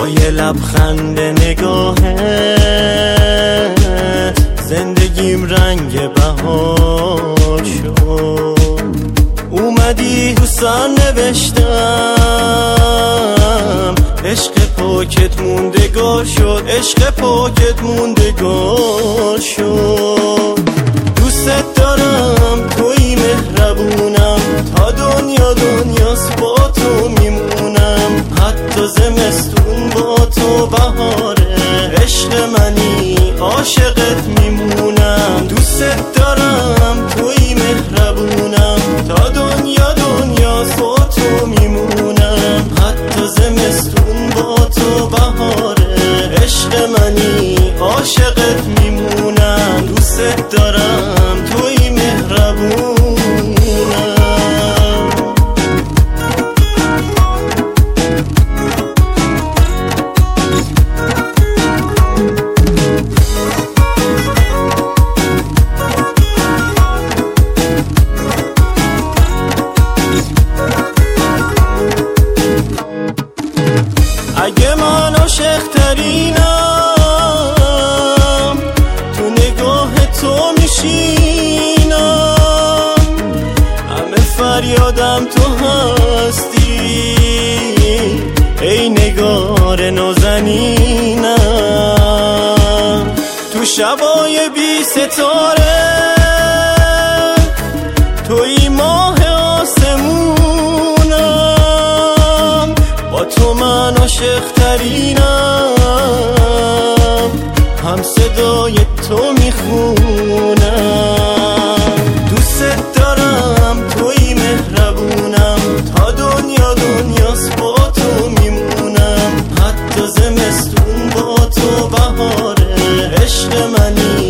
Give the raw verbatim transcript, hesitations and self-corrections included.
با یه لبخند نگاهت زندگیم رنگ بهار شد. اومدی تو سر نوشتم عشق پاکت موندگار شد، عشق پاکت موندگار شد. دوست دارم توی مهربونم، تا دنیا دنیاست با تو میمونم، حتی زمستون با تو بهاره. عشق منی عاشقت میمونم، دوست دارم توی مهربونم، تا دنیا دنیاست با تو میمونم، حتی زمستون با تو بهاره. عشق منی عاشقت میمونم، دوست دارم توی مهربونم. اگه من عاشق ترینم، تو نگاه تو میشینم، همه فریادم تو هستی، ای نگار نازنینم. تو شبای بی ستاره توی ماه آسمونم، با تو من عاشق ترینم، هم صدای تو میخونم. دوست دارم توی مهربونم، تا دنیا دنیاست با تو میمونم، حتی زمستون با تو بهاره. عشق منی